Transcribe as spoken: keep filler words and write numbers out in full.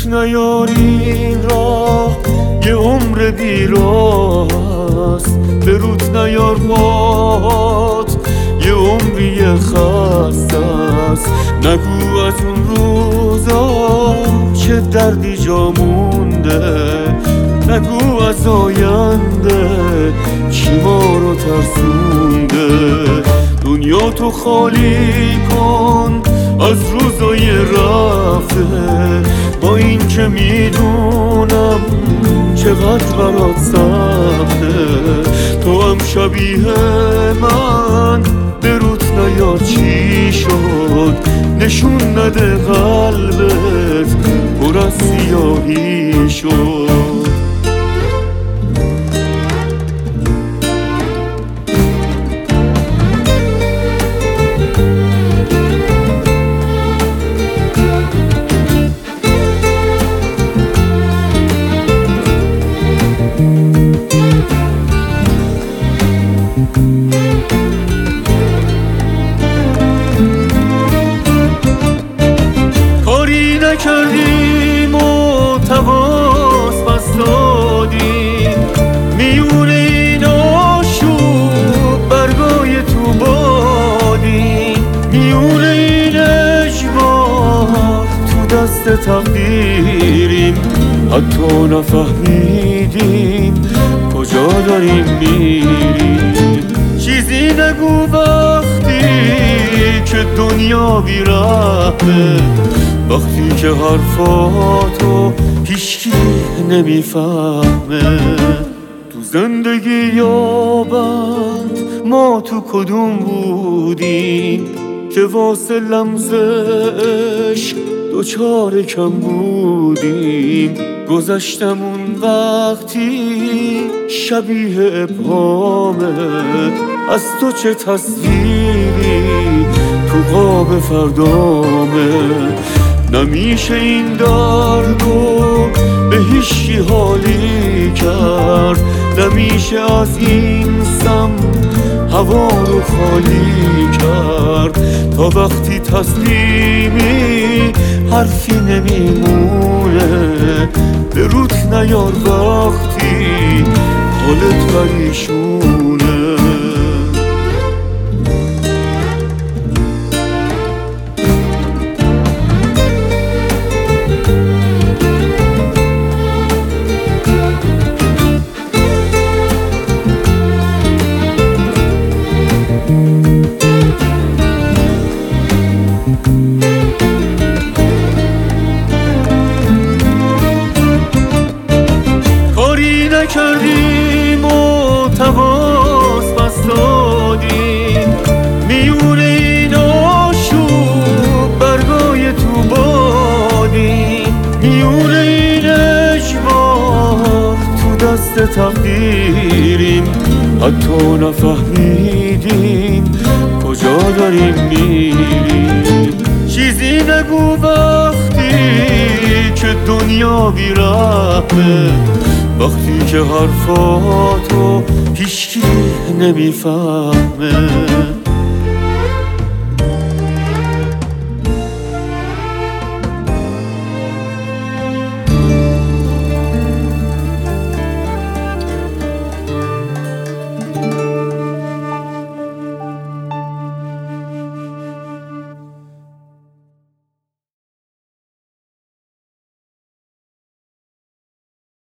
روت نیار این راه یه عمر بی راه است، به روت نیار پات یه عمری خسته است. نگو از اون روزا چه دردی جا مونده، نگو از آینده چی ما رو ترسونده. دنیا تو خالی کن از روزای رفته، با این که میدونم چقدر برات سخته. تو هم شبیه من به روت نیار چی شد، نشون نده قلبت پر از سیاهی شد. کاری نکردیم و تواس بس دادیم، میون این آشوب برگای تو بادیم. میون این اجبار تو دست تقدیریم، حتی نفهمیدیم کجا داریم میریم. چیزی نگو وقتی که دنیا بی‌رحمه، وقتی که حرفاتو هیچکی نمیفهمه. تو زندگی یابند ما تو کدوم بودیم که واسه لمس عشق دوچار کم بودیم. گذشتمون وقتی شبیه ابهامه، از تو چه تصویری تو قاب فردامه. نمیشه این درگو به هیچی حالی کرد، نمیشه از این سم هوا رو خالی کرد. تا وقتی تسلیمی حرفی نمیمونه، به روت نیار وقتی حالت پریشونه. کاری نکردیم و تواس بس دادیم، میون این آشوب برگای تو بادیم. میون این اجبار تو دست تقدیریم، حتی نفهمیدیم کجا داریم میریم. چیزی نگو وقتی که دنیا بی‌رحمه، وقتی که حرفاتو هیچکی نمیفهمه.